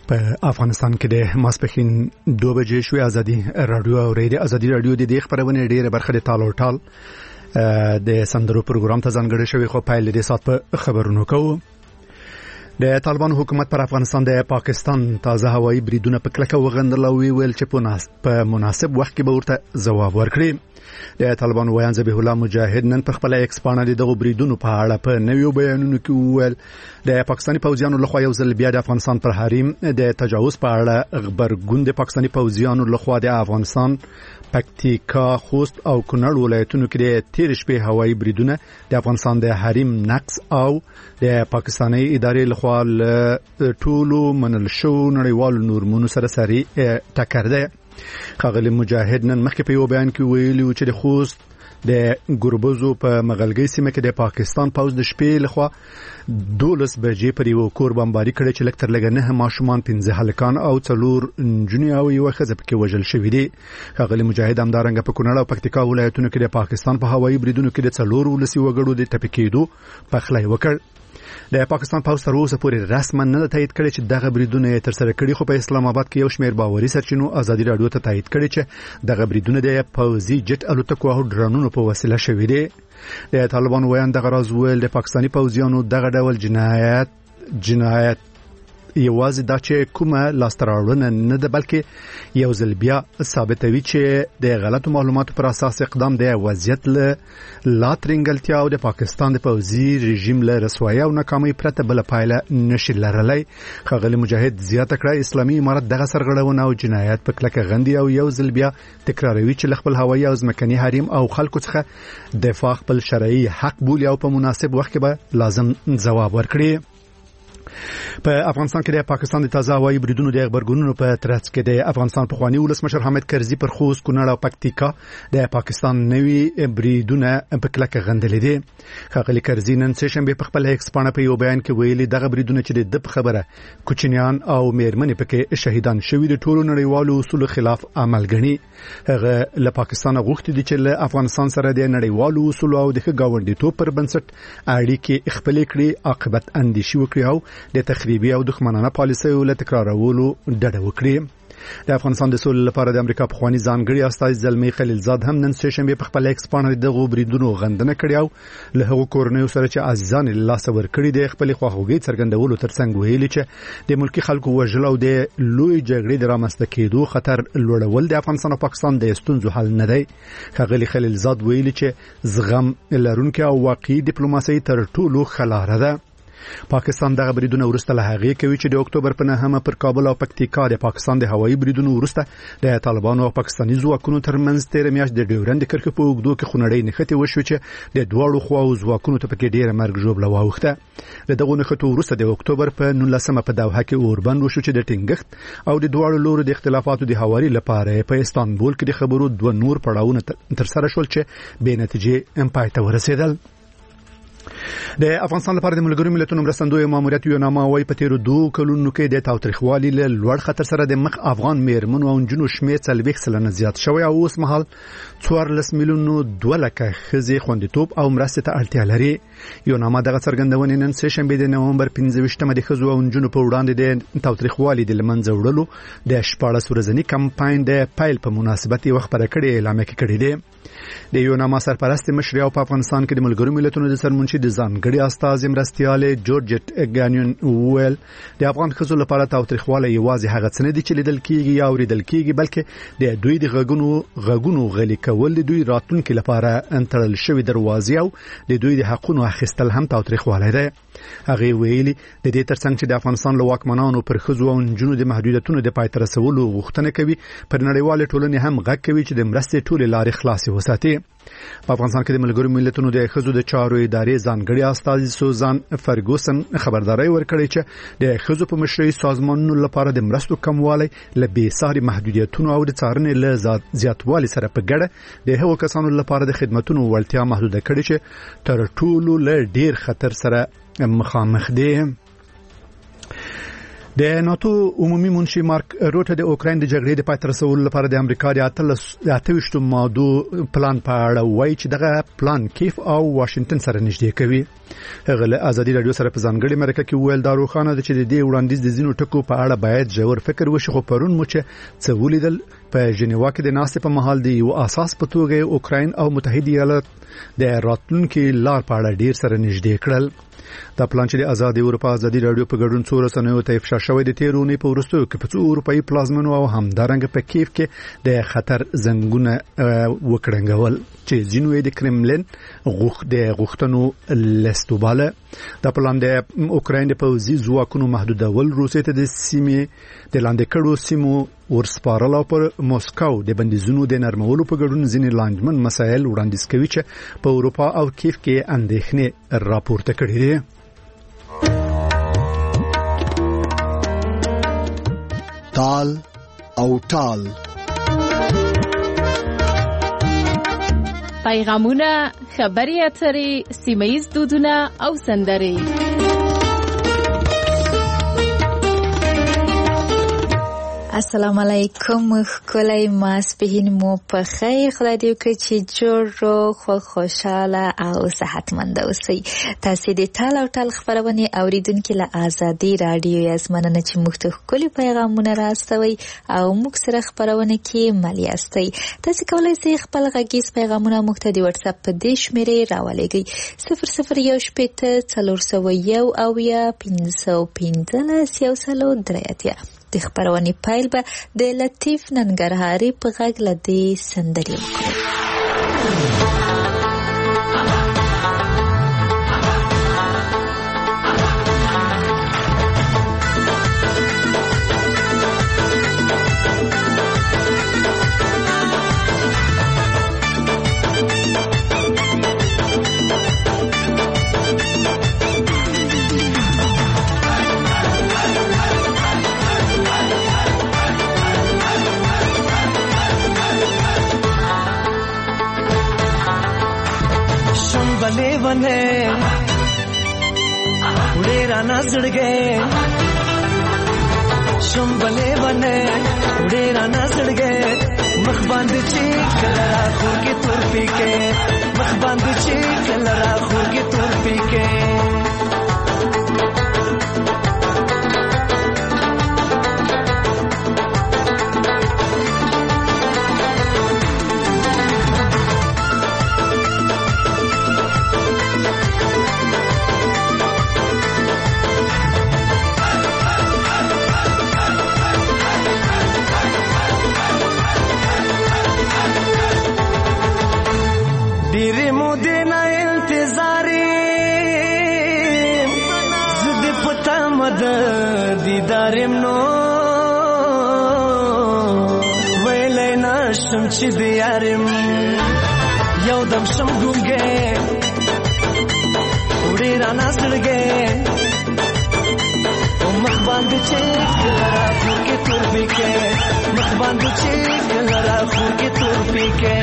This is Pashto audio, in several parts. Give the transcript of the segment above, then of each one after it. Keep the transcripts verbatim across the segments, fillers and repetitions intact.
په افغانستان کې د ماسپښین دوه بجې شوې ازادي رادیو او ریډیو ازادي رادیو د دې خبرونه ډیره برخه د تالو ټال د سندرو پروګرام ته ځانګړی شوی خو پایل د سات په خبرونو کوو. د طالبان حکومت پر افغانستان د پاکستان تازه هوایي بریدونه په کلکه وغندل او ویل چې په مناسب وخت کې به ورته ځواب ورکړي. د طالبان ویان ذبیح الله مجاهد نن په خپل ایکس باندې دغه بریدونو په اړه په نویو بیانونو کې وویل د پاکستاني پوځیانو لخوا یو ځل بیا د افغانستان پر حریم د تجاوز په اړه خبرګون د پاکستاني پوځیانو لخوا د افغانستان پکتیکا خوست او کونړ ولایتونو کې د تیر شپې هوایي بریدونه د افغانستان د حریم نقص او د پاکستاني ادارې لخوا له ټولو منل شو نړیوالو نورمونو سره سري ټکر دی. ښاغلی مجاهد نن مخکې په یو بیان کې ویلي و چې د خوست د ګربزو په مغلګۍ سیمه کې د پاکستان پوځ د شپې لخوا دولس بجې پر یو کور بمباري کړی چې لږ تر لږه نه ماشومان پنځه هلکان او څلور نجونې او یوه ښځه پکې وژل شوي دي. ښاغلی مجاهد همدارنګه په کونړ او پکتیکا ولایتونو کې د پاکستان په هوایي بریدونو کې د څلور ولسي وګړو د ټپي کېدو پخلی وکړ. د پاکستان پوځ تر اوسه پورې رسما نه تایید کړي چې دغه بریدونه تر سره کړي، خو په اسلام آباد کې یو شمېر باوري سرچینو ازادي رادیو ته تایید کړي چې دغه بریدونه د پوځي جټ الوتکو او ډرونونو په وسیله شوي دي. د طالبان ویان دغه راز ویل د پاکستاني پوځیانو دغه ډول جنایت جنایت یوازې دا چې کومه لاستراوړنه نه ده بلکې یو ځل بیا ثابتوي چې د غلطو معلوماتو پر اساس اقدام د وضعیت له لا ترنګلتیا او د پاکستان د پوځي رژیم له رسوایي او ناکامۍ پرته بل پایله نشي لرلی. ښاغلی مجاهد زیاته کړه اسلامي امارت دغه سرغړونه او جنایت په کلکه غندي او یو ځل بیا تکراروي چې خپل هوایي او ځمکني حریم او خلکو څخه دفاع خپل شرعي حق بولي او په مناسب وخت کې به لازم ځواب ورکړي. په افغانستان کې د پاکستان د تازه هوایي بریدونو د خبرګونونو په ترڅ کې د افغانستان پخوانی ولسمشر حامد کرزي پر خوست کونړ او پکتیکا د پاکستان نوي بریدونه په کلکه غندلې دي. ښاغلی کرزي نن سه شنبه په خپل ایکس باندې په یو بیان کې ویلي دغه بریدونه چې د خبره کوچنیان او میرمنې پکې شهیدان شوي د ټولو نړیوالو اصولو خلاف عمل ګڼي. هغه له پاکستان غوښتي دي چې له افغانستان سره د نړیوالو اصولو او د ګاونډیتوب پر بنسټ اړیکې خپل کړي، عاقبت اندیشي وکړي او د تخریبي او دښمنانه پالیسیو له تکرارولو ډډه وکړي. د افغانستان د سولې لپاره د امریکا پخوانی ځانګړي استازي زلمی خلیلزاد هم نن سه شنبه په خپل ایکس باندې دغه بریدونو غندنه کړې او له هغو کورنیو سره چې عزیزان له لاسه ورکړي د خپل خواخوږي څرګندولو ترڅنګ ویلي چې د ملکی خلکو وژل او د لوی جګړې د رامنځته کېدو خطر لوړول د افغانستان او پاکستان د ستونزو حل نه دی. ښاغلی خلیلزاد ویلي چې زغم لرونکي او واقعي ډیپلوماسي تر ټولو ښه لاره ده. پاکستان دغه بریدونه ورسته له هغې کوي چې د اکتوبر په نهمه پر کابل او پکتیکا د پاکستان د هوایي بریدونو ورسته د طالبانو او پاکستاني ځواکونو ترمنځ تیر میاشت د ډیورند کرښې په اوږدو کې خونړۍ نښتې وشوې چې د دواړو خواو ځواکونو ته پکې ډیره مرګ ژوبله واوښته. له دغو نښتو وروسته د اکتوبر په نولسمه په دوحه کې اوربند وشو چې د ټینګښت او د دواړو لورو د اختلافاتو د هواري لپاره په استانبول کې د خبرو دوه نور پړاوونه ترسره شول چې بې نتیجې پای ته ورسېدل. د افغانستان لپاره د ملګرو ملتونو مرستندوی ماموریت یو نامه وايي په تیرو دوه کلونو کې د تاوتریخوالي له لوړ خطر سره د مخ افغان میرمنو او نجونو شمېر څلوېښت سلنه زیات شوی او اوس مهال څوارلس میلیونو دوه لکه ښځې خوندیتوب او مرستې ته اړتیا لري. یو نامه دغه څرګندونې نن سه شنبه د نومبر پنځه ویشتمه د ښځو او نجونو په وړاندې د تاوتریخوالي د له منځه وړلو د شپاړس ورځني کمپاین د پیل په مناسبت یې خپره کړې اعلان کړی دی. د یو نامه سرپرست مشر او په افغانستان کې د ملګرو ملتونو د سرمنشي د ځانګړي استازي مرستیاله جورجټ ګانیون ویل د افغان ښځو لپاره تاوتریخوالی یوازې هغه څه نه دي چې لیدل کیږي یا اوریدل کیږي بلکې د دوی د غږونو غږونو غلي کول د دوی راتلونکي لپاره انتړل شوی دروازې او د دوی د حقونو اخیستل هم تاوتریخوالی دی. هغه ویلي د دې ترڅنګ چې د افغانستان له واکمنانو پر ښځو او نجونو د محدودیتونو د پای ته رسولو غوښتنه کوي پر نړیوالې ټولنې هم غږ کوي چې د مرستې ټولې لارې خلاصې وساتي. په افغانستان کې د ملګرو ملتونو د ښځو د چارو ادارې ځانګړي استازي سوزان فرګوسن خبرداري ورکړې چې د ښځو په مشرۍ سازمانونو لپاره د مرستو کموالی له بې ساري محدودیتونو او د څارنې له زیاتوالي سره په ګډه د هغو کسانو لپاره د خدماتو وړتیا محدوده کړي چې تر ټولو له ډیر خطر سره مخامخ دي. د ناتو عمومي منشي مارک روټ د اوکراین د جګړې د پای ته رسولو لپاره د امریکا د اتلسو ماده پلان په اړه وایي چې دغه پلان کیف او واشنگټن سره نږدې کوي. هغه له ازادي رادیو سره په ځانګړي مرکه کې ویل دا روښانه ده چې د دې وړاندیز د زینو ټکو په اړه باید ژور فکر وشي، خو پرون مو چې څه ولیدل په جنیوا کې د ناستې په مهال دی یو اساس په توګه اوکراین او متحده ایالات د راتلونکي لار په اړه ډیر سره نږدې کړل. دا پلان چې د آزادي اروپا ازادي رادیو په ګډون څو رسنیو ته افشا شوی د تیرونی په ورستو کې په څو اروپאי پلازمنو او همدارنګ په کیف کې د خطر زنګونه وکړنګول چې زینوی د کرملین غوښ د غوښتنو لستوباله. دا پلان د اوکراین د پوځي ځواکونو محدودول، روسیې ته د سیمې د لاندې کړو سیمو ورسپارل او پر موسکو د بندیزونو د نرمولو په ګډون ځینې لاندمن مسایل وړاندیز کوي چې په اروپا او کیف کې اندېښنې راپورته کړي دي. تال او ټال پیغامونه، خبري اترې، سیمه‌ییز دودونه او سندرې. السلام علیکم، کولای ماسپهین مو په خیر. خدای دې وکړي چې جوړ خو خوشاله او صحتمند اوسئ. تاسو د ټال او ټال خبرونه اوریدونکو له آزادي رادیو یاسمنه چې مختلف کلی پیغامونه راستوي او موږ سره خبرونه کې ملي استئ. تاسو کولای شئ خپل غږیز پیغامونه موږ ته د واتس اپ په دې شمیرې راولېږئ صفر صفر یو شپږ څلور سوه یو او یا پنځه سوه پنځلس یو سلو درې اتیا. د خبرونې پایل به د لطیف ننګرهاري په غږ له دې سندرې وکړو. बने उड़ेरा नजर गए शुंबले बने उड़ेरा नजर गए मखबंद चीक लरा खूर के तुर पी के मखबंद चीक लरा खूर के तुर पी के دارم نو ویلای نشم چې دیارم یو دم شم ګونګې وړي را نازړګې او مخ باندې چې لرا خور کې تور پکې مخ باندې چې لرا خور کې تور پکې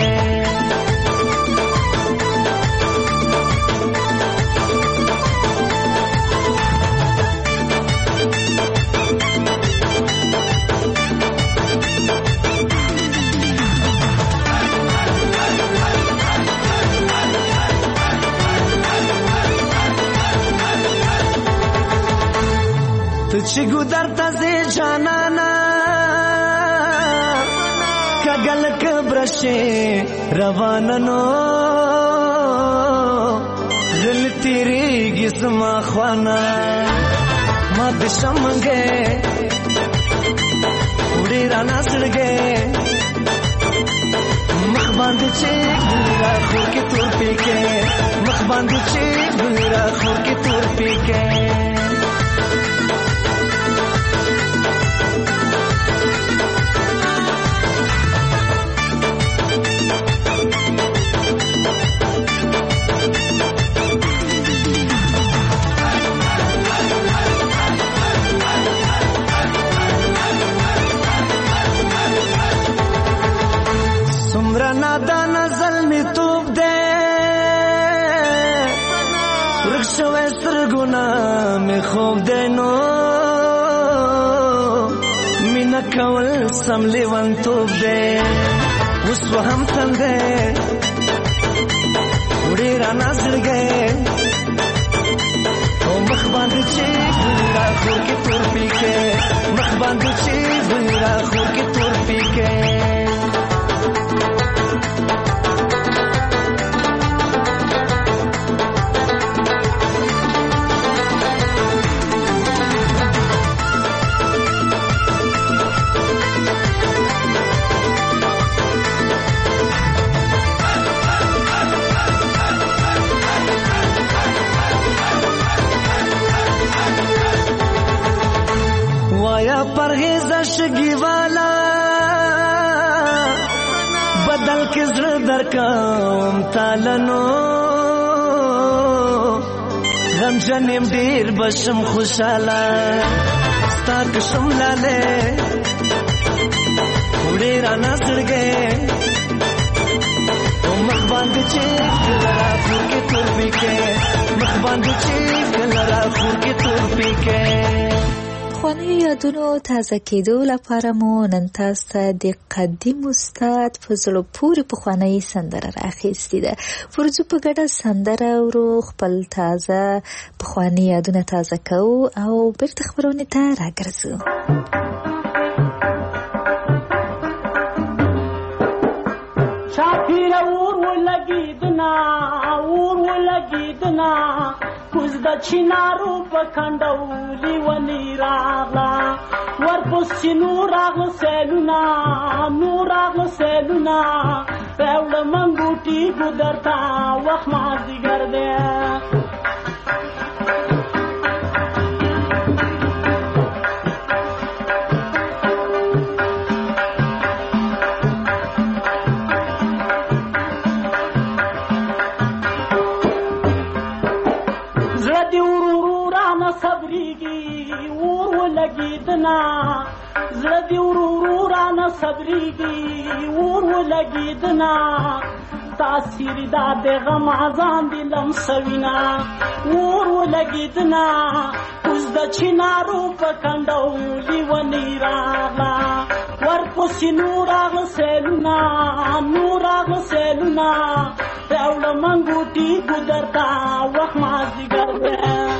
چې ګودر تازه جانانا کګل کبرشه روانانو دل تیری گسما خوانا ما دشمنګه وړي را ناسړګه مخ باندې چې ګورا خور کې تور پکې مخ باندې چې ګورا خور کې تور پکې دا نزل می توب دے رخصوے سرگونا می خوب دے نو مینا کول سم لیوان توب دے اوس وهم څنګه وړي را نازل گئے او مخ باندې چې ګورا خور کې تور پی کې مخ باندې چې ګورا خور کې تور پی کې پرهیز شگی والا بدل کے زر در کام تالنو غم جنیم دیر بشم خوشالا ستا کشم لالے اوڑی رانا سرگے مخ باندې چې کلرا خور کې تور پی کې مخ باندې چې کلرا خور کې تور پی کې پخوانیو یادونو تازه کېدو لپاره مو نن تاسو ته د قدیم استاد په زړه پورې پخوانۍ سندره راخیستې ده. ورځو په ګډه سندره ورو خپل تازه پخواني یادونه تازه کوو او بیرته خپرونې ته راګرځو. شاپیره اور ولګېدنا اور ولګېدنا کوز د چینارو په کنډولي ونې راغله ورپسې نور راغله سیلونه نور راغله سیلونه راوړه منګوټي ګودر ته وخت مازدیګر دی زړه دې ورو رانه صبرېږي اور ولګېدنا تاثیر دا د غم اذان دې لمسوینا اور ولګېدنا اوس د چینارو په کنډولي ونې راغله ورپسې نور راغله سیلونه نور راغله سیلونه راوړه منګوټي ګودر ته وخت مازدیګر دی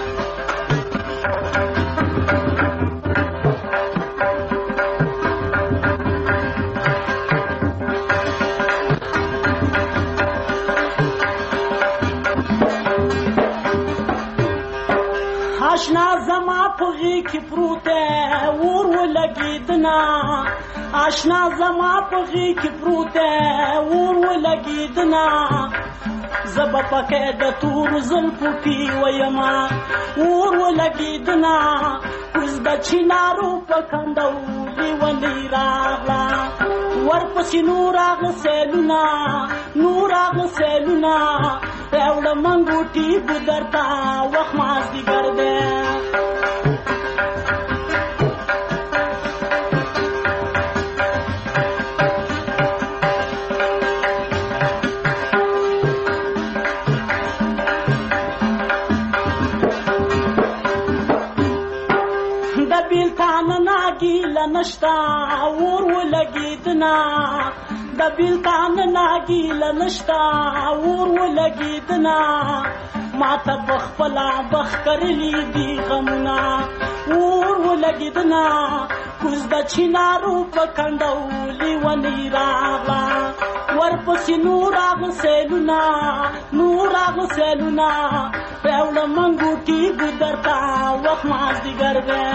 آشنا زما په غېږ کې پروت دی اور ولګېدنا آشنا زما په غېږ کې پروت دی اور ولګېدنا زه به پکې د تورو زلفو کې ویمه اور ولګېدنا اوس د چینارو په کنډولي ونې راغله ورپسې نور راغله سیلونه نور راغله سیلونه راوړه منګوټي ګودر ته وخت مازدیګر دی نشتا اور ولګېدنا د بیلتان ناګیله نشتا اور ولګېدنا ماته بخپلا بخ کرلی دی غمنا اور ولګېدنا کوز د چینارو په کنډولي ونې راغله ورپسې نور راغله سیلونه نور راغله سیلونه راوړه منګوټي ګودر ته وخت مازدیګر دی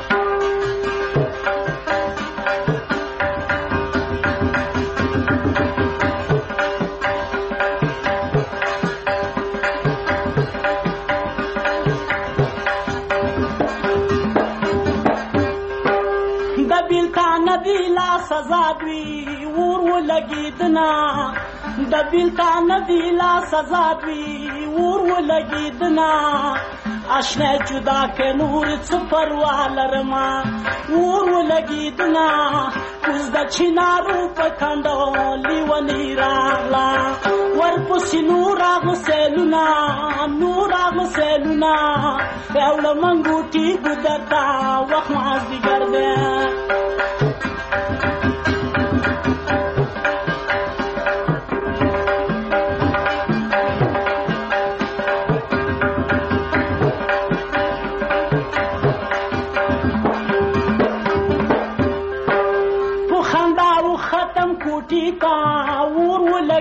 سزا دوی اور ولګېدنا د بیلتان دی لا سزا دوی اور ولګېدنا آشنا جدا کې نور څه پروا لرما اور ولګېدنا اوس د چینارو په کنډولي ونې راغله ورپسې نور راغله سیلونه نور راغله سیلونه راوړه منګوټي ګودر ته وخت مازدیګر دی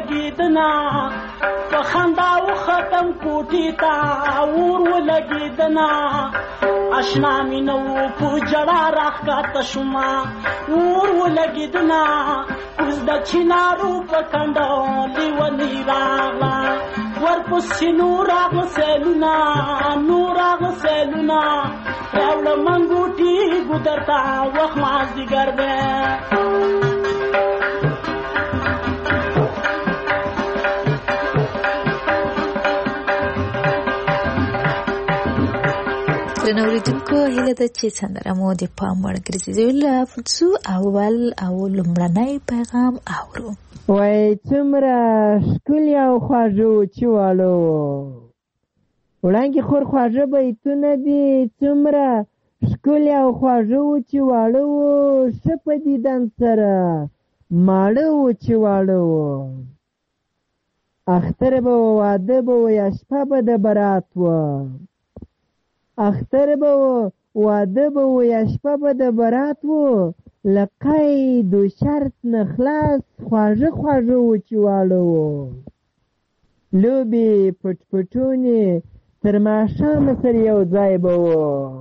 ولګیدنا په خندا و ختم کوټې ته اور ولګیدنا آشنا مې نه و په جړا راښکته شومه اور ولګیدنا اوس د چنارو په کنډو لیونۍ راغله ورپسې نور راغله سیلونه نور راغله سیلونه راوړه منګوټي ګودر ته وخت مازدیګر دی نوریدونکو هیله ده چې سندره مو د پام وړ ګرځېدلې لافڅو اول او لومړنی پیغام اورو وای څومره ښکلي او خواږه چې والو وړانګې خور خواږه بیتونه دي څومره ښکلي او خواږه چې واړه وو ښه په دیدن سره ماړه وو چې واړه وو اختر به و واده به و یا شپه به د برات وه اختر به و واده به و یا شپه به د برات و له قید و شرط نه خلاص خواږه خواږه و چې واړه و لوبې پټ پټونې تر ماښامه سره یو ځای به و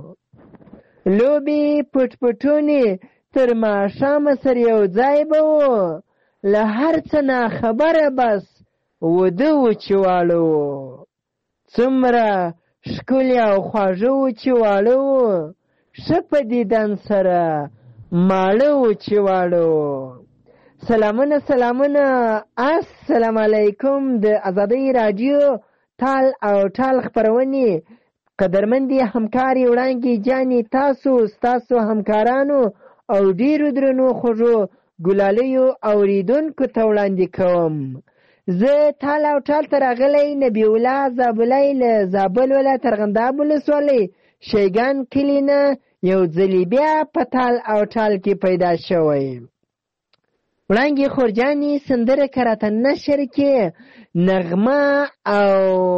لوبې پټ پټونې تر ماښامه سره یو ځای به و له هر څه نه خبره بس وده و چې واړه و څومره ښکلي او خواږه و چې واړه وو ښه په دیدن سره ماړه و چې واړه وو سلامونه سلامونه السلام علیکم د ازادۍ راډیو تال او ټال خپرونې قدرمندې همکارې وړانګې جانې تاسو ستاسو همکارانو او ډیرو درنو خوږو ګلالیو اوریدونکو ته وړاندې کوم زه تال او ټال ته راغلی نبی الله زابلی له زابل ولایت ارغنداب ولسوالۍ شیګان کلي نه یو ځلې بیا په تال او ټال کې پیدا شوی وړانګې خورجانې سندره که راته نشر کې نغمه او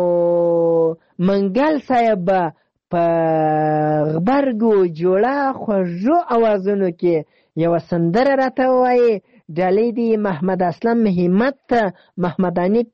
منګل صاحب به په غبرګو جوړه خوږو اوازونو کې یوه سندره راته ووایي ډالۍ دی محمد اسلم همت ته محمد انیپ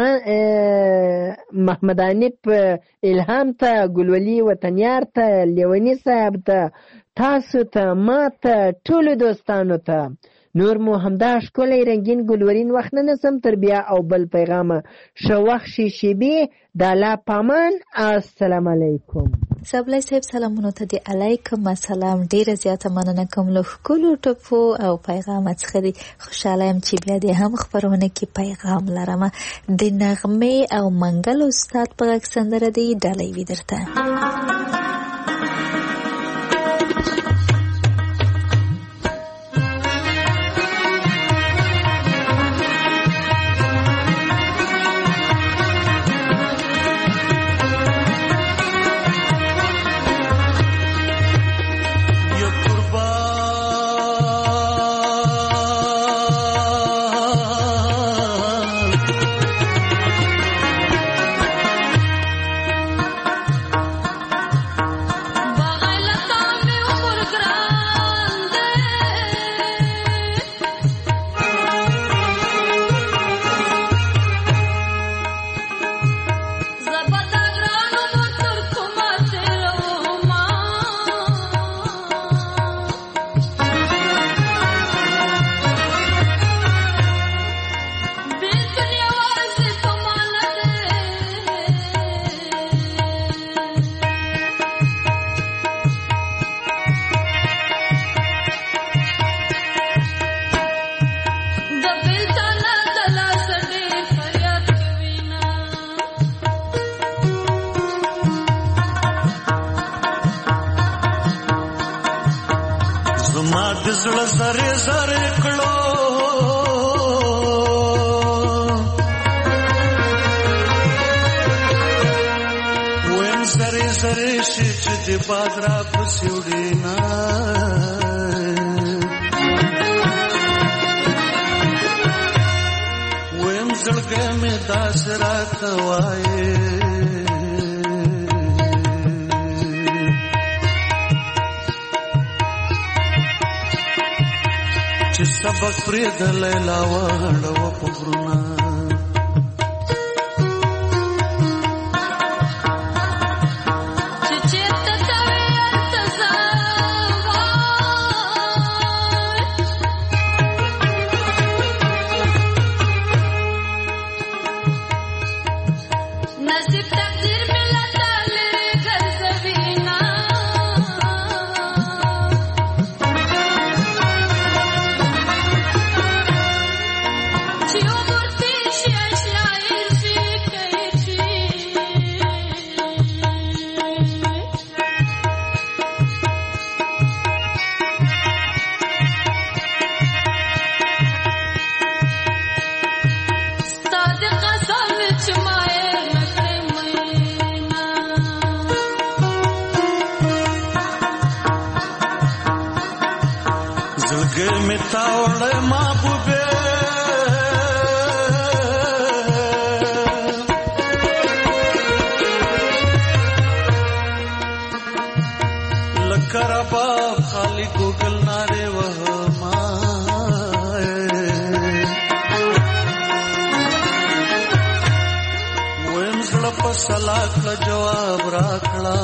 محمد انیپ الهام ته ګلولي وطنیار ته لیوني صاحب ته تاسو ته ما ته ټولو دوستانو ته نور مو همدا ښکلی رنګین ګلورین وخت نه نسم تر بیا او بل پیغامه ښه وخت شي شیبې د الله پامان السلام علیکم سبلای صاحب سلامونو ته دی علیکم السلام ډیره زیاته مننه کوم له ښکلو ټپو او پیغامات څخه دی خوشحاله یم چې بیا دې هم خپرونه کې پیغام لرم د نغمې او منګل استاد په غږ سندره دی ډالۍ وي درته زړه زره زره کړو ویم زره زره شي چې د باد را پسې وړي نه ویم زړګی مې داسې راته وایي سبق پرې د لیلا واړه و په غرونه متا وړه محبوبه کربا خالی ګوګل ناره وهما ویم زړه په سلاک له جواب راکړه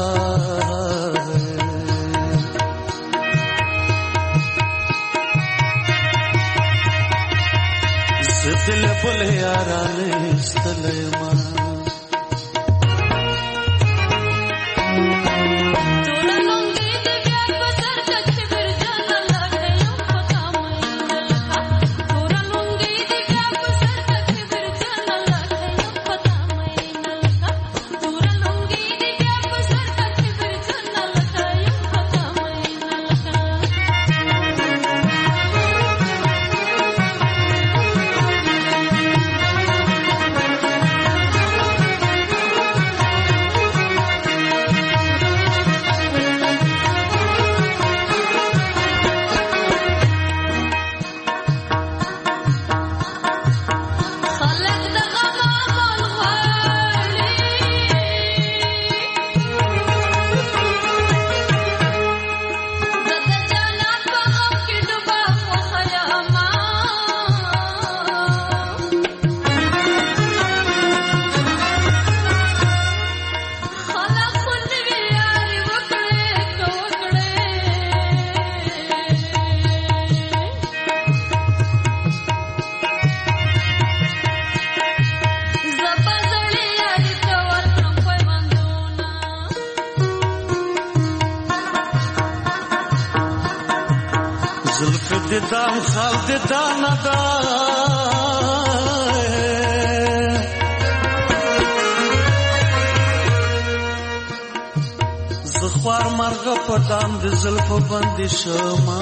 زدل بل یارانه استلما دام خال د دانا دا زخوار مرغ په دام د زلف باندې شمه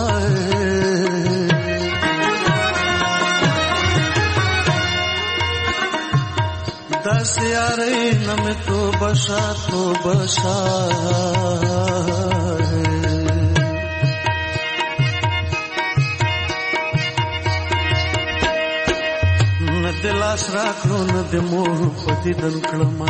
داس یاري نم تو بشا تو بشا دلاس راکړو نه د مور پتی دن کړم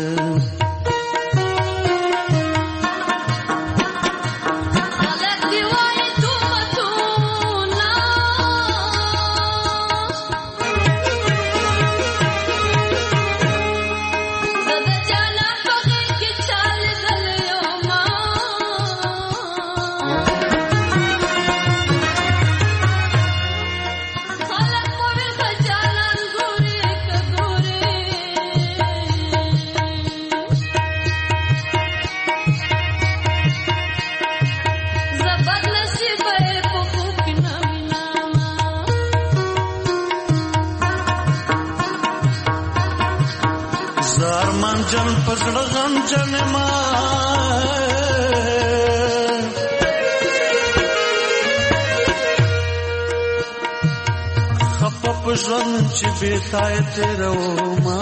جن پسړ غم جن ما خپ پښن چې بیتای تیرو ما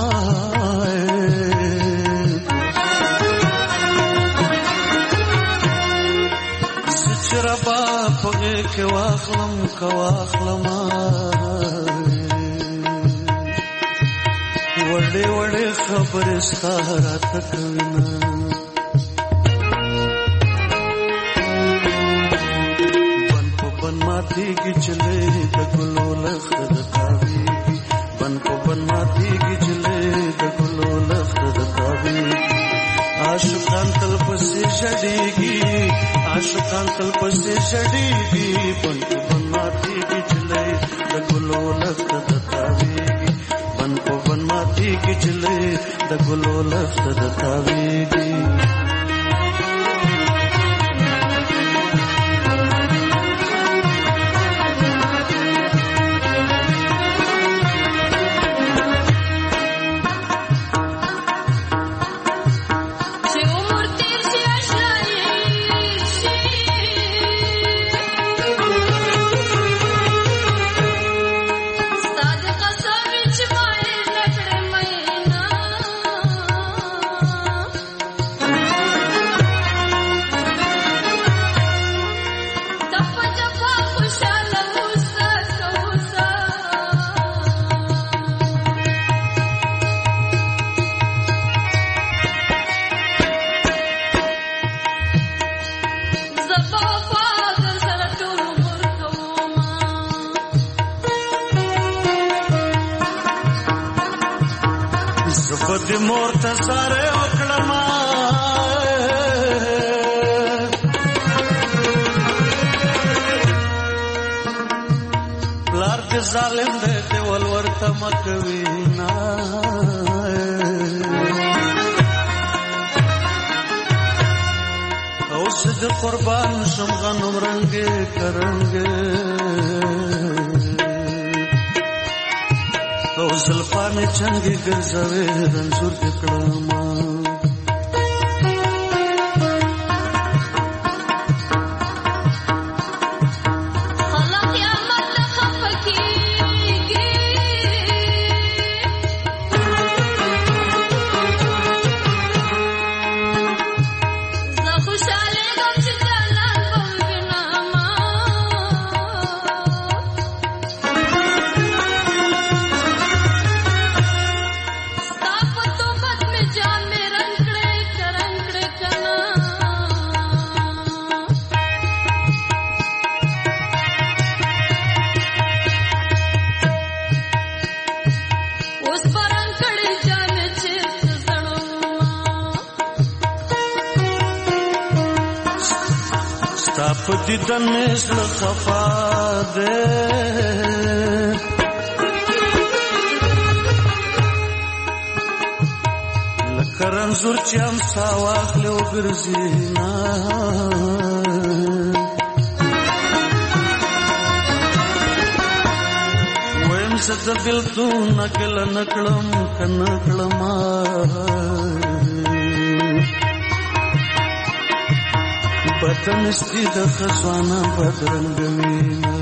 سچربا پګه کې واخلم کواخلم وړې وړې خبرې ستاره تکوینا بن په بن ماتي کې چلے د ګلو لخت د تاوی بن په بن ماتي کې چلے د ګلو لخت د تاوی عاشقان تل پسې شډيږي عاشقان تل پسې شډيږي بن په بن ماتي کې چلے د ګلو لخت د تاوی بن په بن ماتي کې چلے د ګلو لخت د تاویږي زبد مور ته ساره وکړم پلار دې ظالم دې ته ولور ته مکوي نا اوس دې قربان شم غنم رنگه کرنګه او زلفانه چنګي ګرځوي رنزور دې کړم دیدن مثل خفا ده لکرن زور چیم ساواخ لیو گرزینا ویم زد بلتو نکل نکلم کنکلما بدنستی د خزانه بدرنګ مینا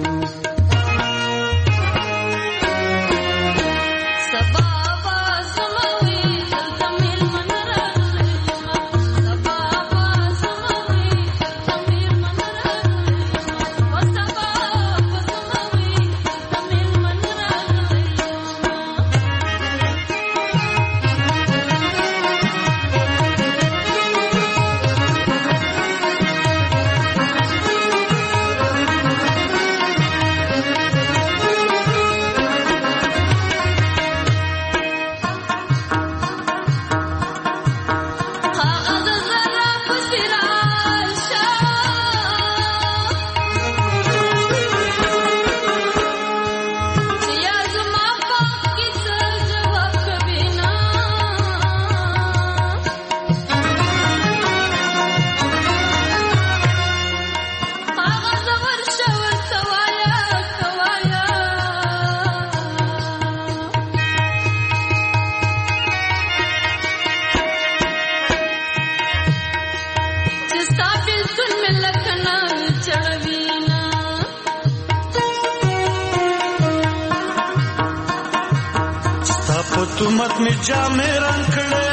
तुमत में जामे रंगड़े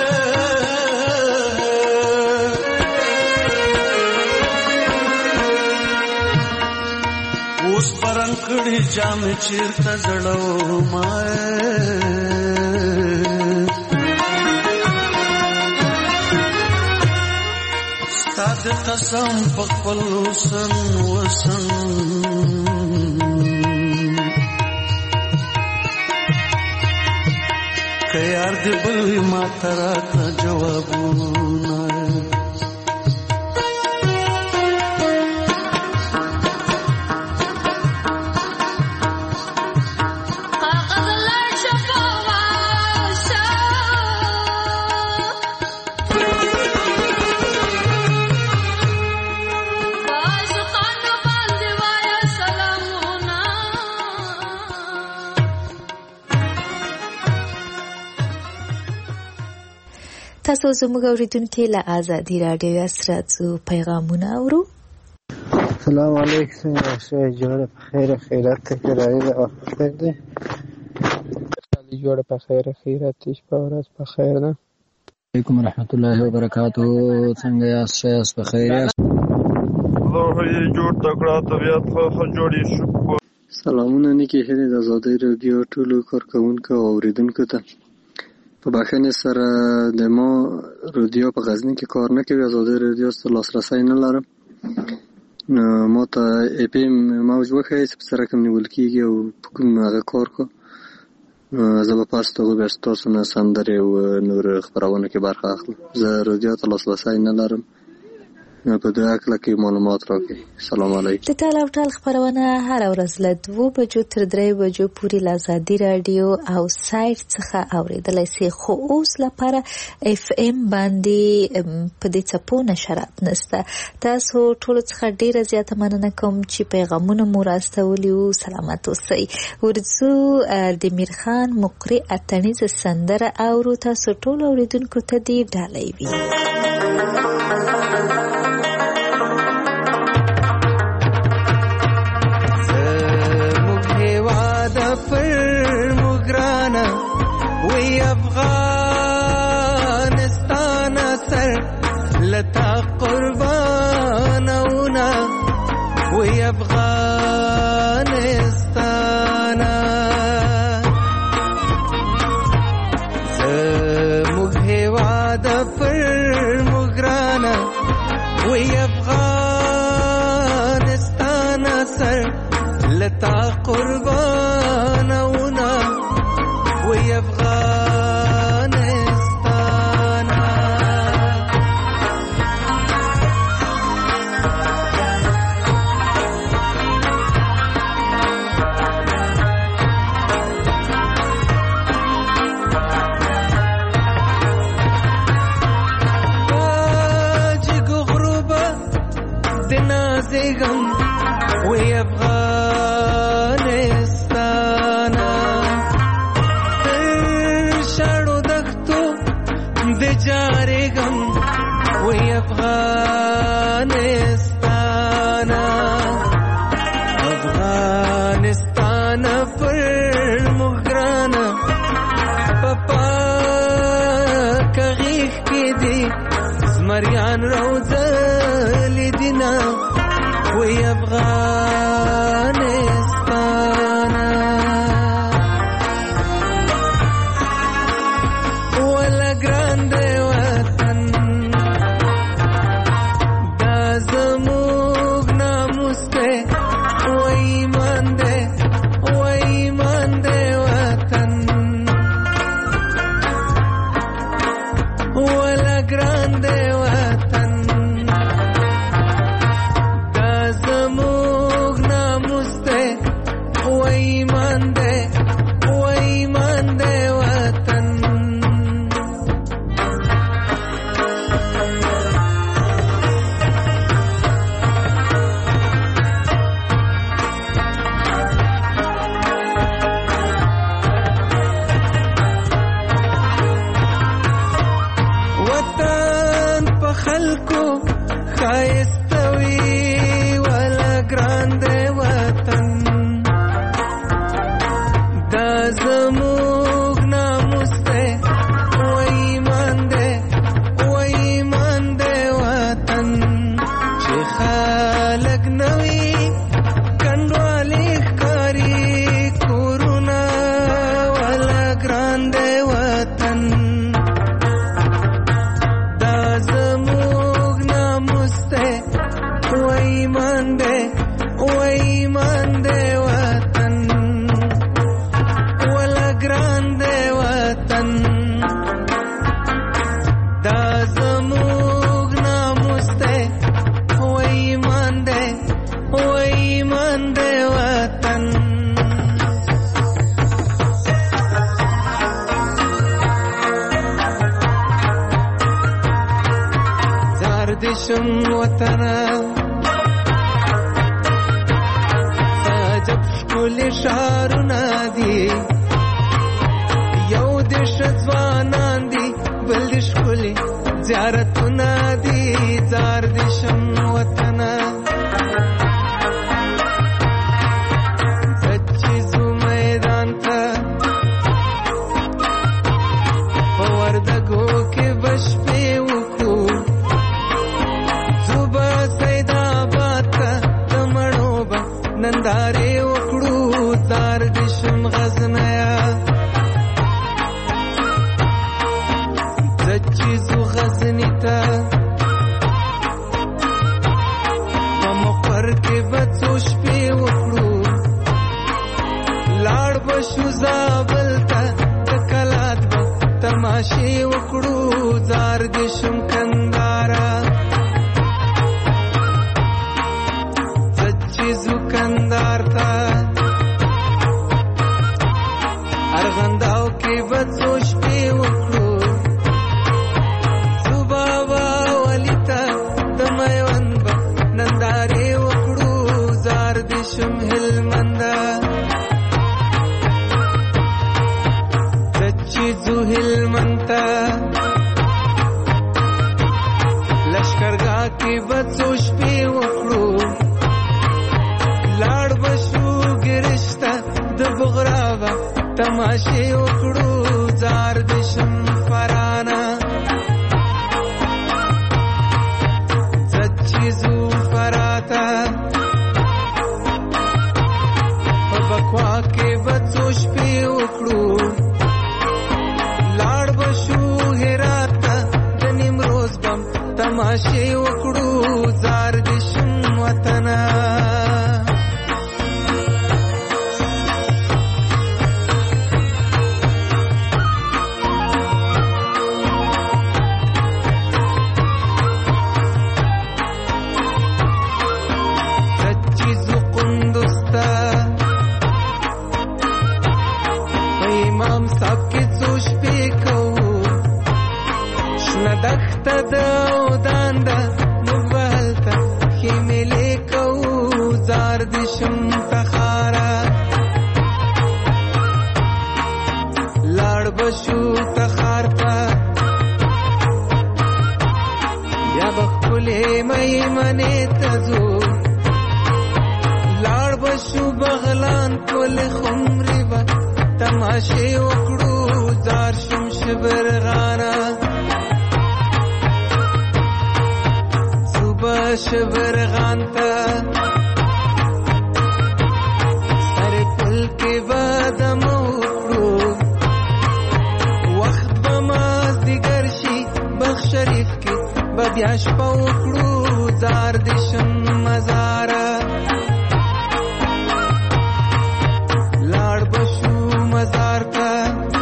उस पर रंगड़ी जामे चीरता जड़ो माए साद कसम पकल सन वसन که یار دی بلوی ما تراتا جوابونا تاسو زموږ اوریدونکو له آزادي رادیو سره څو پیغامونه اورو. السلام علیکم شای جوړه په خیر خیرات ته راځي او خیر دی شای جوړه په خیر خیرات شپه ورځ په خیر ده. علیکم ورحمت الله وبرکاتہ. څنګه یاست؟ شای په خیر یاست؟ الله یې جوړ تکړه طبيعت خو جوړی شکر. سلامونه نیکی هله د آزادي رادیو ټولو کارکونکو او اوریدونکو ته. په بخښنې سره د ما رادیو په غزنی کې کار نه کوي، آزادي رادیو ته لاسرسی نه لرم. نو ما ته اپیم موج وښایي چې په سره کوم نیول کېږي او په کوم هغه کار کو زه به پاس ته بیا ستاسو نه سندرې او نور خپرونه کې برخه اخلم. زه رادیو ته لاسرسی نه لرم، په دې اړه کې معلومات راکړئ. سلام علیکم. د ټال او ټال خپرونه هر ورځ له دوه بجو تر درې بجو پورې له ازادي رادیو او سایت څخه اوریدلای شئ، خو اوس لپاره اف ام باندې په دې څپو نشرات نشته. تاسو ټول څخه ډیره زیاته مننه کوم چې پیغامونه مو راستولي او سلامت اوسئ. ورځو د میرخان مقری اتنیز سندره اورو. تاسو ټول اوریدونکو ته دی ډالۍ وي. لتا قربانونا وی افغانستانا زموږ هیواد پر مګرانا وی افغانستانا سر لتا قربانونا وی افغانستانا وی افغانستانا تر شاړو دښتو د جارېږم وی افغانستانا افغانستانا پر موږ ګرانه په پاکه غېږ کې دي زمریان روزلي دینه وی افغانستانا ولا ګران دی وطن دا زموږ ناموس دی و ایمان دی و ایمان دی وطن ولا ګران دی وطن دشم وطنا ساجب شکل شارنا دی یو دش ځوانان دی بل شکل زیارتنا دی زار دشم وطنا سچی زو میدان تا پوردگو کې بش په وکو ننداره وکړو دار دشم غزنیا زچې زو غزنی ته تماشې وکړو زار دې شم کندارا سچې زو کندار تا ارغنداو کې بڅو شپې وکړو صبابا ولیتا د میوند نندارې وکړو زار دې شم هلمندا زو هلمنتا لشکرګاه کې بڅو شپې وکړو لاړ بشو ګرشته د بغراوه تماشې وکړو زار دې شم فرانا سچې زو فراتا په بکوا کې بڅو شپې وکړو تماشې وکړو زار دې شم وطنا سچې زو قندوستا امام صاحب کې څو شپې کوو شنه دښته د بشو تخارتا یا بخلے مئی منے تزو لاړ بشو بغلان کول خمری با تماشې وکړو زار شم شبر غانا صبح شبر غانتا سر پل کے بادم شریف کې بیا شپه وکړو زار دې شم مزارا لاړ بشو مزار ته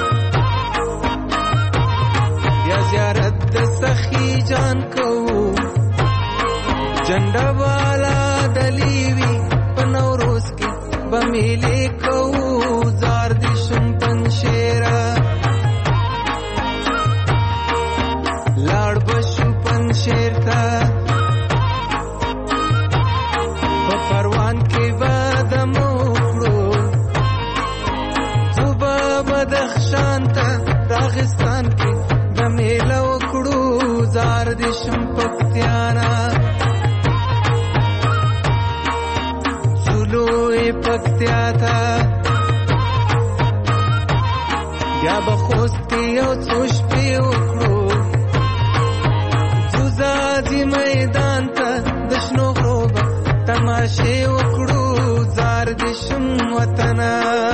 بیا زیارت د سخی جان کوو جنډه والا دلیوي په نوروز کې به میلې کوو زار دې شم پنشیرا شیرتا په پروان کې بادم وکړو صوبه بدخشان ته راغستان کې د میله وکړو زار دې شم پکتیانا زلوی پکتیا تا بیا به خوست کې یو څو شپې وکړو میدان ته د شنو غروبه تماشې وکړو زار دې شم وطنا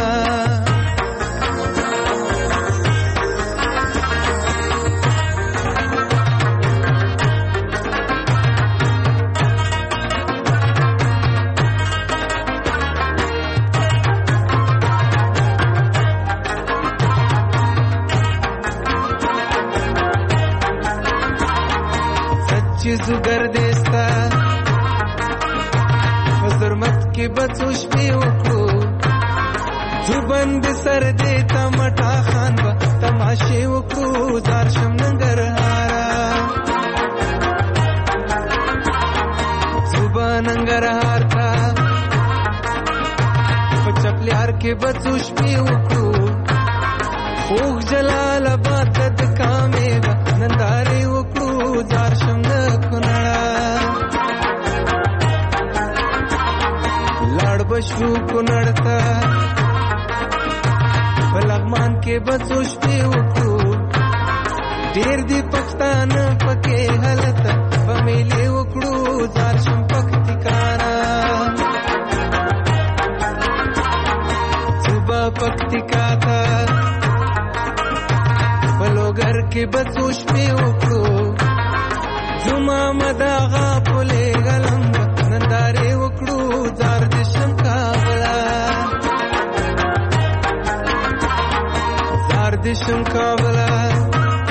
چیزو گردستا حضرمت کې بڅو شپې وکړو زوبند سر دې تمټا خان با تماشې وکړو زار شم ننګرهارا زوبا ننګرهار تا په چپلیار کې بڅو شپې وکړو خوږ جلال آباد د کامې نندارې وکړو زار شم بشو کنړتا په لغمان کې بڅو شپې وکړو ډېر دی پښتانه پکې حالت په میلې وکړو زار شم پکتیکانا صبح پکتیکا تا په لوګر کې بڅو شپې وکړو زما مداغه پولې غلم نندارې وکړو زار دې شم کابلا زار دې شم کابلا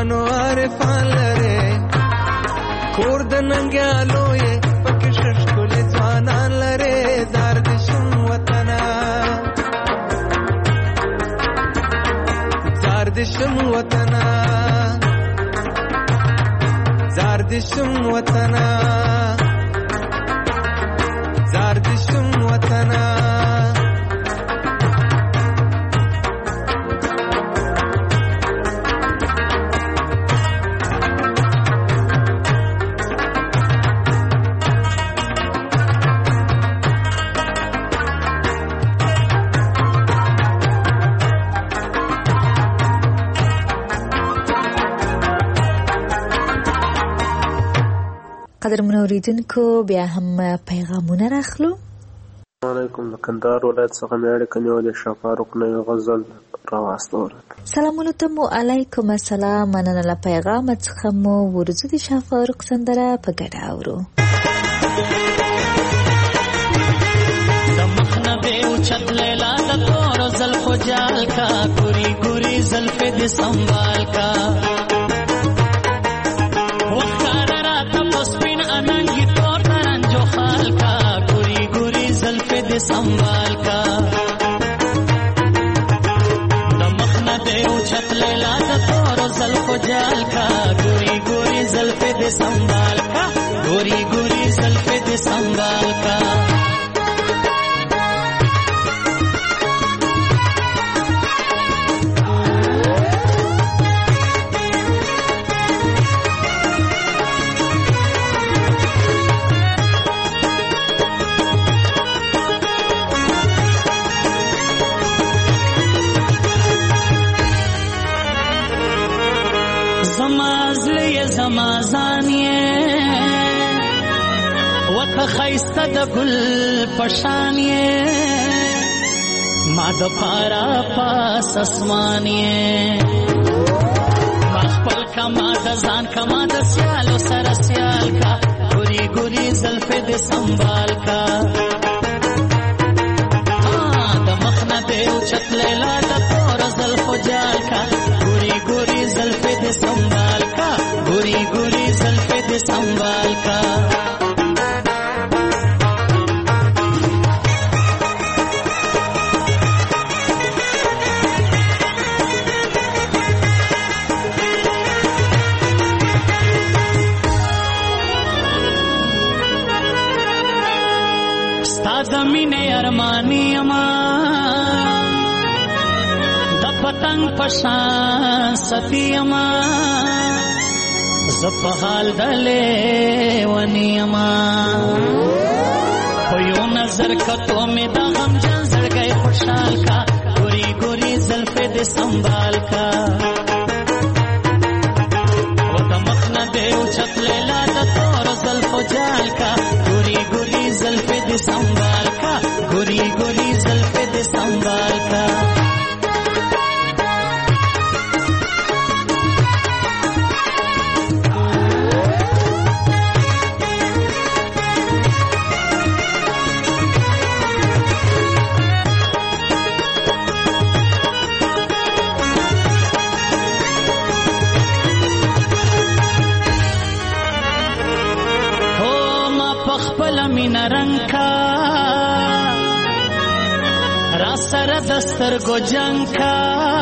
پوهانو عارفان لري کور د ننګیالو یې پکې ششکلې ځوانان لري زار دې شم وطنه زار دې شم وطنه زار دې شم وطنه زار دې شم وطنه قدرمن اوریدونکو بیا هم پیغامونه راخلو. علیکم د کندهار ولایت څخه مې اړیکه نیولې شاه فاروق نه یو غزل راواستوله. سلامونه ته مو علیکم السلام. مننه له پیغام څخه مو ورځو د شاه فاروق سندره په ګډه اورو. د مخنه به اوچت لیلا د تور زلفو جال کا ګوري ګوري زلفې دې سنبال کا संभाल का दमखना दे उछत लेला द तोर ज़ल्फ़ो जाल का गोरी गोरी ज़ल्फ़े दे संभाल का गोरी गोरी ज़ल्फ़े दे संभाल का خیسته د ګل پشانیه ما د پارا پاس اسمانیه ما خپل کما د ځان کما د سیالو سره سیال کا ګوري ګوري زلفې دې سنبال کا د مخنه دې اوچت لیلا د تور زلفو جال کا ګوري ګوري زلفې دې سنبال کا ګوري ګوري زلفې دې سنبال کا زمین ارمانی اما د پتنگ پشان ستی اما زپ حال دلے ونی اما پویو نظر کتو میں دا غم جان زڑ گئے خوشحال کا گوری گوری زلفے دے سنبھال کا و دا مخنا دے اچھت لیلا دا تور زلفو جال کا گوری گوری زلفے دے سنبھال کا گوری گوری زلفے دے سنبھال کا दस्तर गो जंका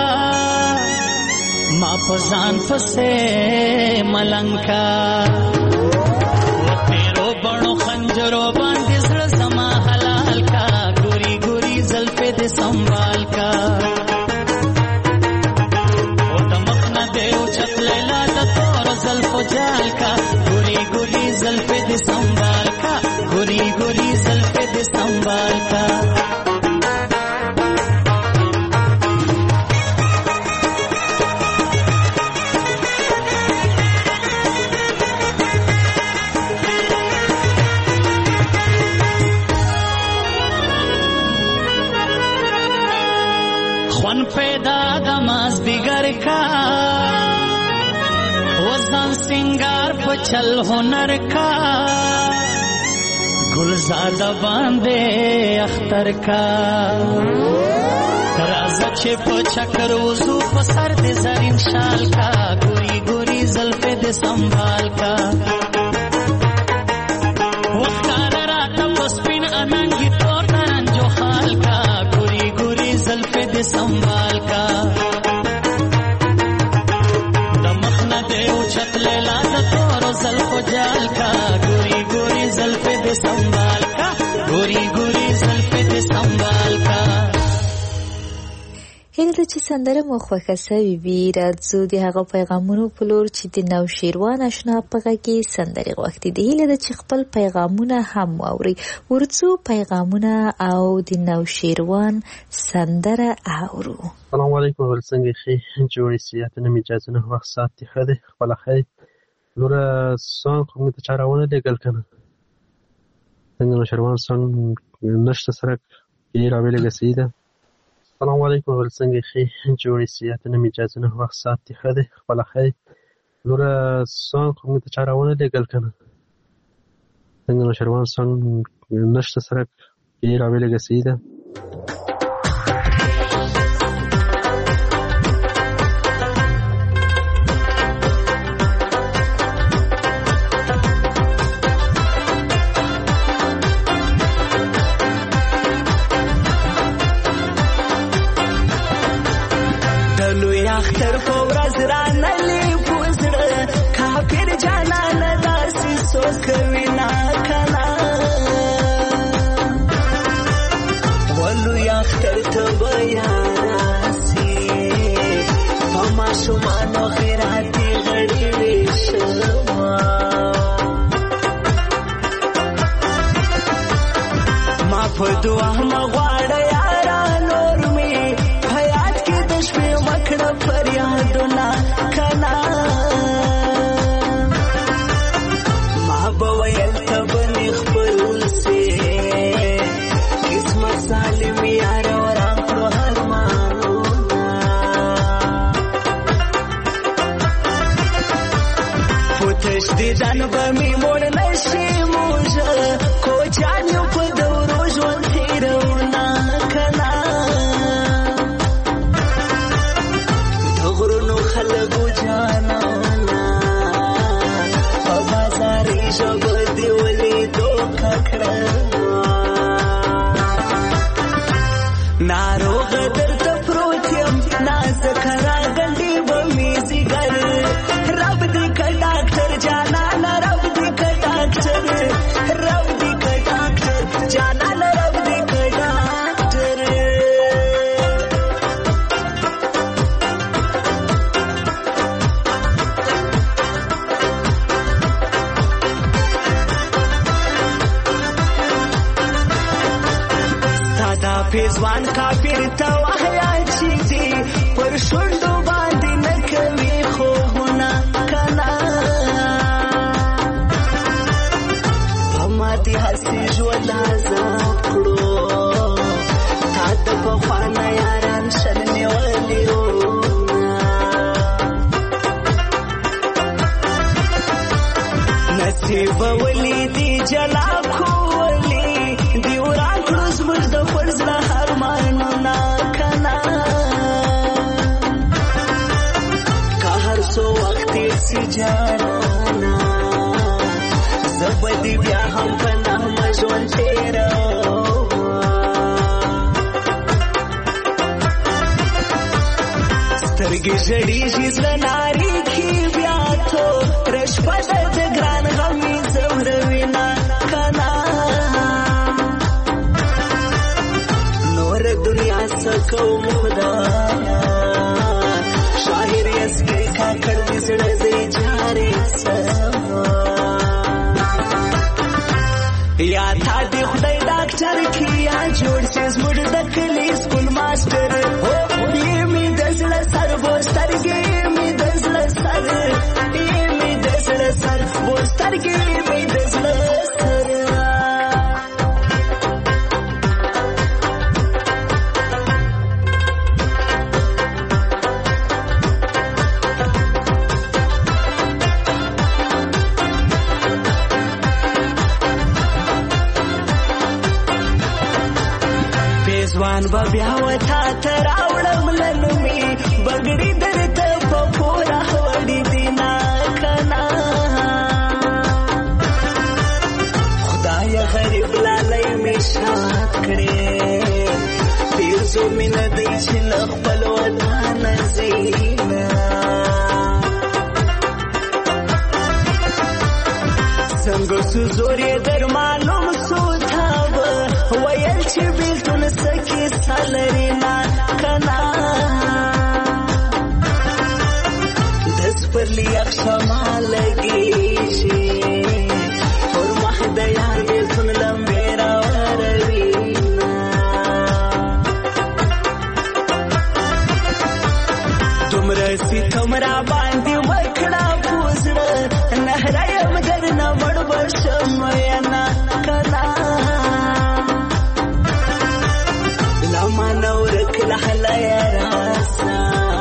मा पजान फसे मलंका वो तेरो बड़ो खंजरो बांधे जरा जमा हलाल का गोरी गोरी जल्फे दे संभाल का वो दमकना दे उछत लेला द तोर जल्फो जाल का गोरी गोरी जल्फे दे संभाल का गोरी गोरी जल्फे दे संभाल का चल हुनर का गुलजादा बांधे अख्तर का राजा چې په چکر وزو په سر دې زرین شال کا ګوري ګوري زلفې دې سنبال کا وختار راته په سپین اننګي تور نرنجو خال کا ګوري ګوري زلفې دې سنبال کا د مخنه دې اوچت لیلا د تور زلفو جال کا ګوري ګوري زلفې دې سنبال کا ګوري ګوري زلفې دې سنبال کا هیله ده چې سندره مو خوښه سوي وي. راځو د هغه پیغامونو په لور چې د نوشیروان اشنا په غږ کې سندرې غوښتي دي. هیله ده چې خپل پیغامونه هم واوري. ورڅو پیغامونه او د نوشیروان سندره اورو. سلام علیکم ول څنګه خې جوړې سیاته نه اجازه نه وخت سات دی خده خپل خې لوره سان کوم ته چارونه لګل کنه څنګه نوشیروان سان نشته سره کې راویل غسیده. سلام علیکم ول څنګه خې جوړې سیاته نه اجازه نه وخت سات دی خده خپل خې لوره سان کوم ته چارونه لګل کنه څنګه نوشیروان سان نشته سره کې راویل غسیده. اختر فورز را نلی پوزړه کافر جانان داسې سوکوي نا کنا ولو اختر ته بیاناسي فما شمانو خیراتی غړي وشما ما په دعا مغواړه یارا نور می حیات کې د شپې مکړه فریادونه کنا ما به ویل ته بنې خپل سي قسمت سالم یار وران کړو هرمانونه پوتش دې ځان به مې موړ نشي موږه کوچان یو په دورو ژوند تېروونه کنا خلقو جانانا په بازاري ژبه دې ولیدو ککړه ناروغه درته پروت یم نازکه راغلې به مې ځیګر رب دې که ډاکټر جانانه رب دې که ډاکټر رب دې که ډاکټر جانانه رب دې که ډاکټر پیزوان کافر ته وحیا چې دی پر شونډو باندې نه کوي خوبونه کنا هماتې هسې ژوند عذاب کړو تا ته پخوانه یاران شل نیولي نصیب ولیدي جلا کولی دی وران کړو زموږ د فرض نه هرمانونه کنا که هر څو وخت تېر سي جانانا زه به دې بیا هم په نغمه ژوند تېروم سترګې ژړېږي زړه نارېږي بیا توره شپه ده د ګران غم مې ځوروينه کنا نور دنیا سکوم خدایا شاعر یسکی کاکړ دې زړه دې جارې سما یا تا دې خدای ډاکټر کې یا جوړ سي زموږ د کلي سکول ماسټر هو یې مې د زړه سر بوسترګې مې د زړه سر یې مې د زړه سر بوسترګې مې د زړه سر ځوان به بیا وتا تر مینه دی چې له خپل وطن زینا څنګه سو زور یې در معلوم سو تاب ویل چې بیلتون سکی سالرینا کنا دس پر لیا خما لگی شي اور محدیا بیلتون لمبیرا وروینا تمرا سی تمرا باندې ورکړه پوزړه نهرا یم درنه وړ برشم ینا کنا لما نورک لحلا یا راسا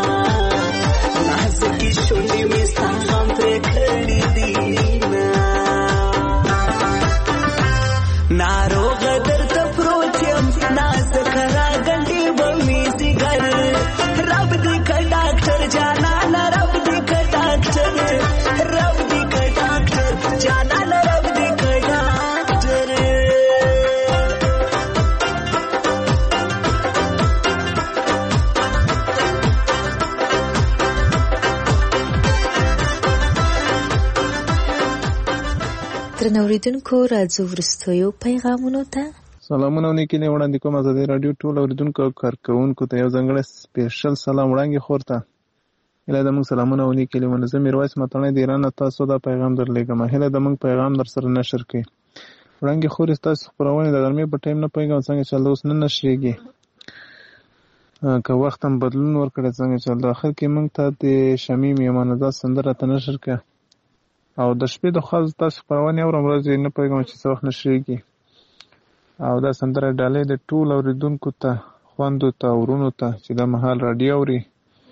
نازکی شونډې مې ستا غم پرې کړي دي ناروغ درته پروت یم نازک راګنډې به مې ځیګر رب دې که ډاکټر جانان رب دې که ډاکټر رب دې که ډاکټر جانان رب دې که ډاکټر درنو اوریدونکو راځو وروستیو پیغامونو ته. سلامونه او نیکې وړاندې کوم ازادي رادیو ټول اوریدونکو او کارکوونکو ته یو ځانګړی سپیشل سلام وړاندې خور ته هله د موږ سلامونه او نیکې منظم میرویس متنه د ایران تاسو دا پیغام درلېږم هله د موږ پیغام در سره نشر کړئ وړاندې خور تاسو خبرونه د ګرمۍ په ټایم نه پیغام څنګه چل اوس نه نشریږي که وخت هم بدلون ورکړي څنګه چل د اخر کې موږ ته د شمیم یمانزه سندره ته نشر کړه او د شپې د خاص تاسو خبرونه اورم ورځې نه پیغام چې څه وخت نشریږي او دا سندره ډالۍ د ټول اوریدونکو ته خوندو ته ورونو ته چې د مهال رادیو اوري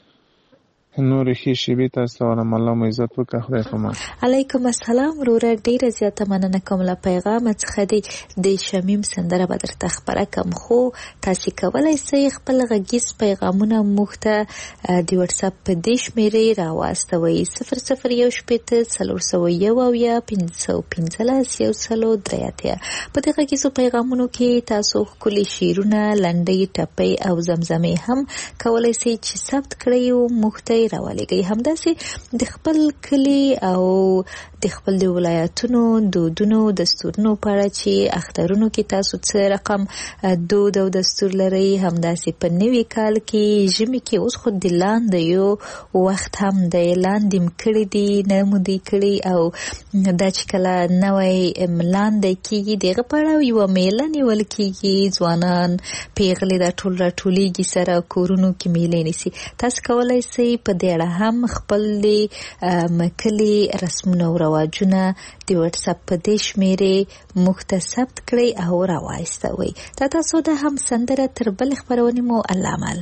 نور ښې شیبې تاسو ته الله مو عزت وکړه خدای پامان. علیکم السلام وروره ډیره زیاته مننه کوم له پیغام څخه دی د شمیم سندره به درته خبره کوم خو تاسو کولی شئ خپل غږیز پیغامونه موږ ته د واتس اپ په دې شمیرې راواستوئ صفر صفر یو شپېته څلور سوه یو اویا پنځه سوه پنځلس یو سلو درې اتیا. په دې غږیزو پیغامونو کې تاسو ښکلي شعرونه لنډۍ ټپۍ او زمزمې هم کولی شئ چې ثبت کړئ او موږ ته راولېږئ. همداسې د خپل کلي او د خپل د ولایتونو دودونو دستورونو په اړه چې اخترونو کې تاسو څه رقم دود او دستور لرئ همداسې په نوي کال کې ژمي کې اوس خو د لاندې یو وخت هم د لاندې م کړي دي نه مو دي کړي او دا چې کله نوی لاندې کېږي دغه په اړه یوه میله نیول کېږي ځوانان پیغلې دا ټول راټولېږي سره کورونو کې میلې نیسي. تاسو کولی شئ په دې اړه هم خپل د کلي رسمونه او رواجونه د واتس اپ په دې شمیرې موږ ته ثبت کړئ او راوایستوئ. دا تاسو د هم سندره تر بلې خپرونې مو الله عمل.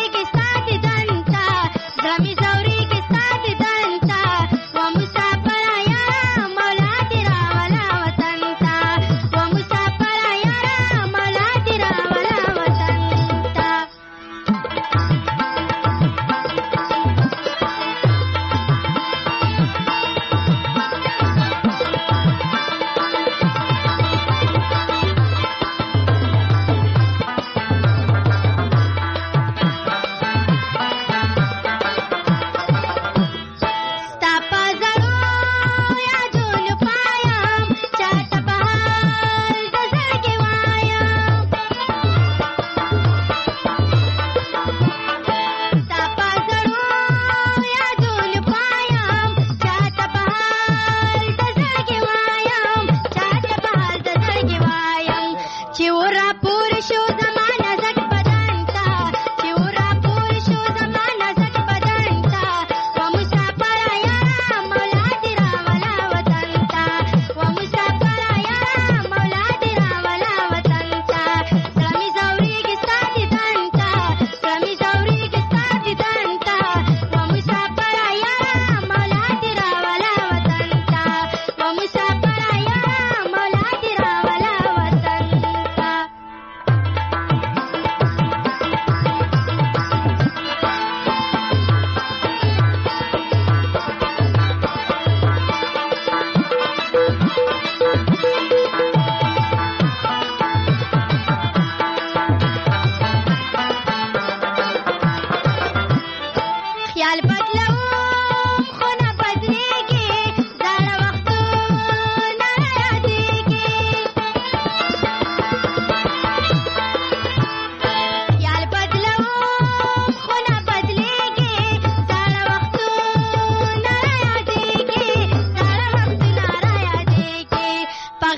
Vamos a parar.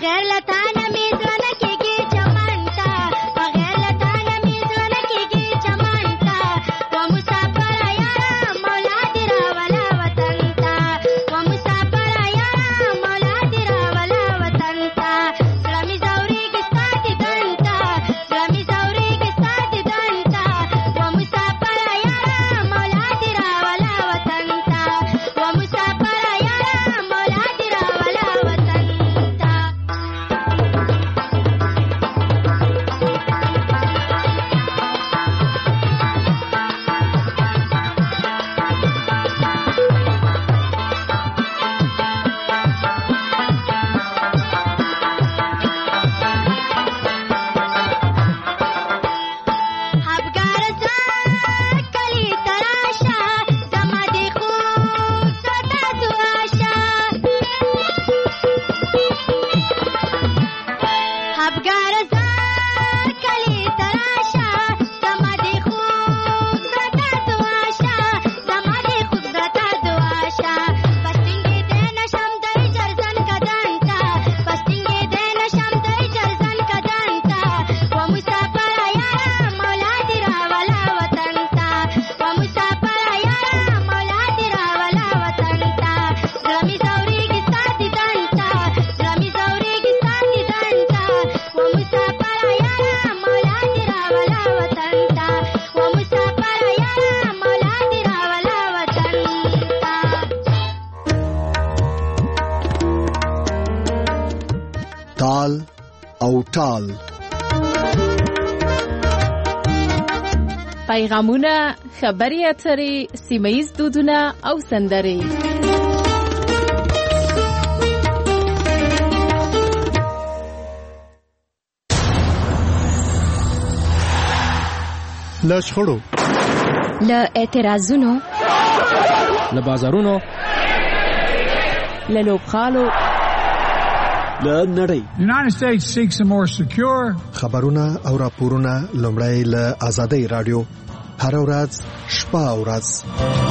تال او ټال پیغامونه، خبري اترې، سیمه‌ییز دودونه او سندرې. له شخړو، له اعتراضونو، له بازارونو، له لوبغالو، له نړۍ. United States seeks a more secure. خبرونه او راپورونه لومړی له آزادۍ رادیو هر ورځ شپه او ورځ